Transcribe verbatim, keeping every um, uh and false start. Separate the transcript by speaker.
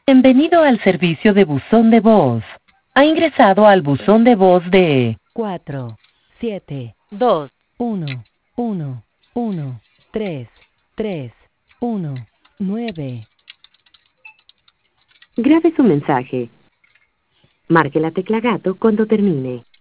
Speaker 1: Bienvenido al servicio de buzón de voz. Ha ingresado al buzón de voz de cuatro, siete, dos, uno, uno, uno, tres, tres, uno, nueve.
Speaker 2: Grabe su mensaje. Marque la tecla gato cuando termine.